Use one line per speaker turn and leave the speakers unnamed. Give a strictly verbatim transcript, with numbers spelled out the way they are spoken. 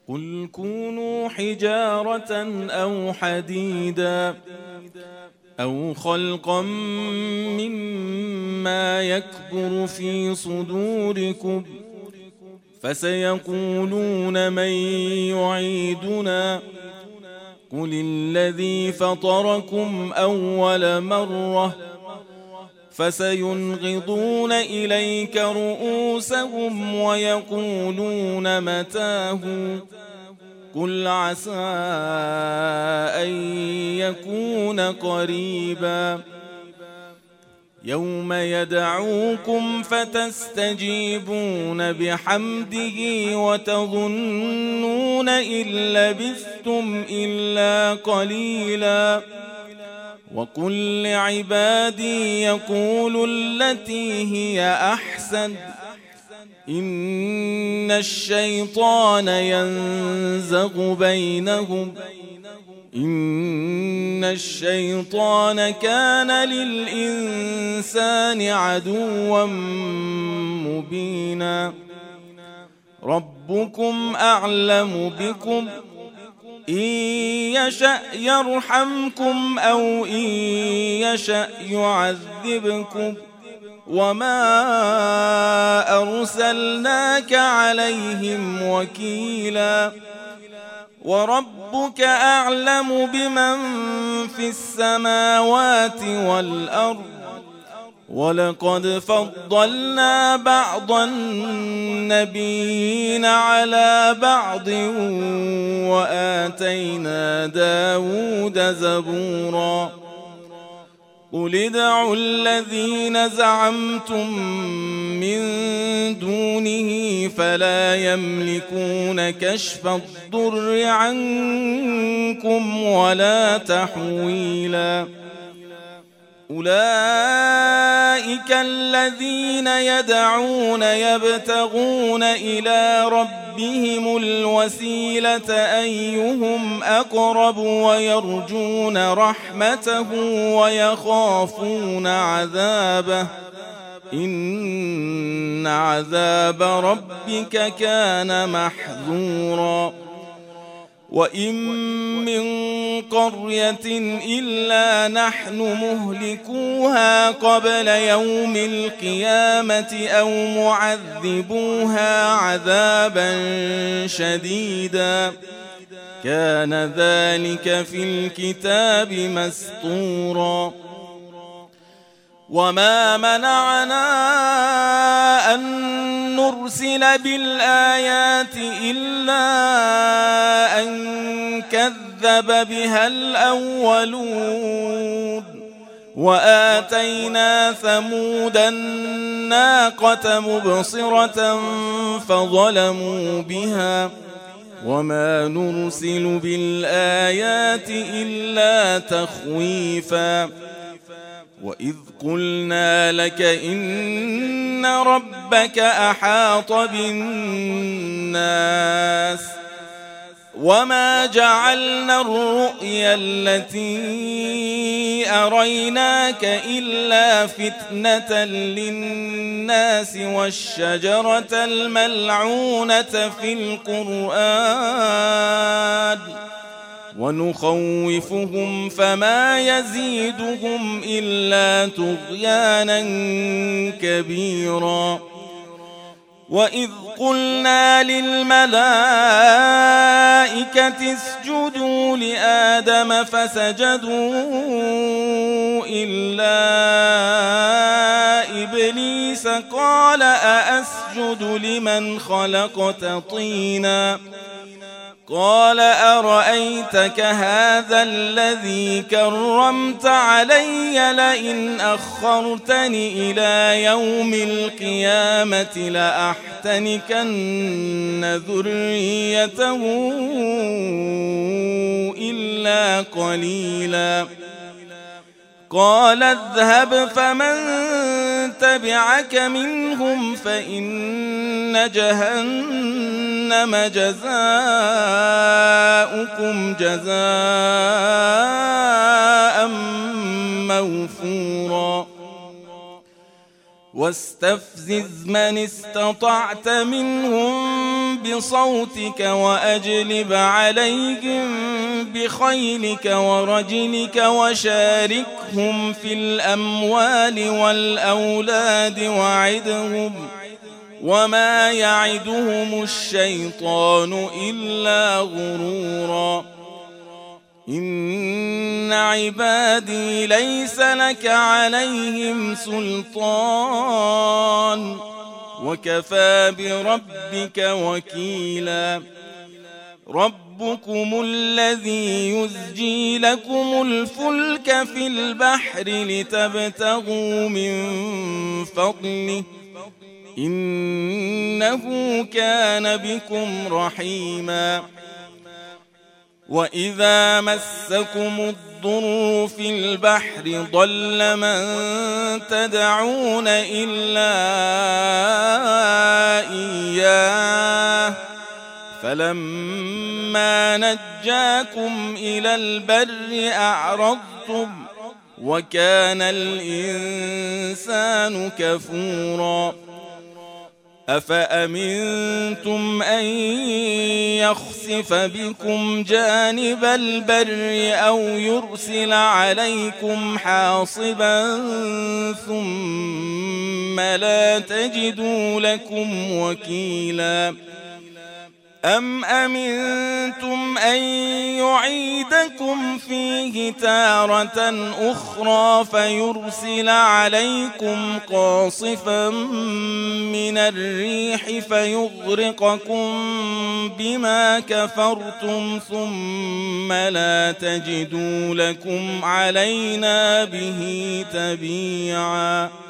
قل كونوا حجارة أو حديدا أو خلقا مما يكبر في صدوركم فسيقولون من يعيدنا قل الذي فطركم أول مرة فسينغضون إليك رؤوسهم ويقولون متاه قل عسى أن يكون قريبا يوم يدعوكم فتستجيبون بحمده وتظنون إن لبثتم إلا قليلا وقل لعبادي يقولوا التي هي أحسن إن الشيطان ينزغ بينهم إن الشيطان كان للإنسان عدوا مبينا ربكم أعلم بكم إن يشأ يرحمكم أو إن يشأ يعذبكم وما أرسلناك عليهم وكيلا وربك أعلم بمن في السماوات والأرض ولقد فضلنا بعض النبيين على بعض وآتينا داود زبورا قل ادعوا الذين زعمتم من دونه فلا يملكون كشف الضر عنكم ولا تحويلا أولئك الذين يدعون يبتغون إلى ربهم الوسيلة أيهم أقرب ويرجون رحمته ويخافون عذابه إن عذاب ربك كان محذورا وإن من قرية إلا نحن مهلكوها قبل يوم القيامة أو معذبوها عذابا شديدا كان ذلك في الكتاب مسطورا وما منعنا أن نرسل بالآيات إلا أن كذب بها الأولون وآتينا ثمود الناقة مبصرة فظلموا بها وما نرسل بالآيات إلا تخويفا وإذ قلنا لك إن ربك أحاط بالناس وما جعلنا الرؤيا التي أريناك إلا فتنة للناس والشجرة الملعونة في القرآن ونخوفهم فما يزيدهم إلا طغيانا كبيرا وإذ قلنا للملائكة اسجدوا لآدم فسجدوا إلا إبليس قال أأسجد لمن خلقت طينا قال أرأيتك هذا الذي كرمت علي لئن أخرتني إلى يوم القيامة لأحتنكن ذريته إلا قليلا قال اذهب فمن تبعك منهم فإن جهنم جزاؤكم جزاء موفورا واستفزز من استطعت منهم بصوتك وأجلب عليهم بخيلك ورجلك وشاركهم في الأموال والأولاد وعدهم وما يعدهم الشيطان إلا غرورا إن عبادي ليس لك عليهم سلطان وكفى بربك وكيلا ربكم الذي يزجي لكم الفلك في البحر لتبتغوا من فضله إنه كان بكم رحيما وإذا مسكم الضر في البحر ضل من تدعون إلا إياه فلما نجاكم إلى البر أعرضتم وكان الإنسان كفورا أفأمنتم أن يخسف بكم جانب البر أو يرسل عليكم حاصبا ثم لا تجدوا لكم وكيلا أم أمنتم أن يعيدكم فيه تارة أخرى فيرسل عليكم قاصفا من الريح فيغرقكم بما كفرتم ثم لا تجدوا لكم علينا به تبيعا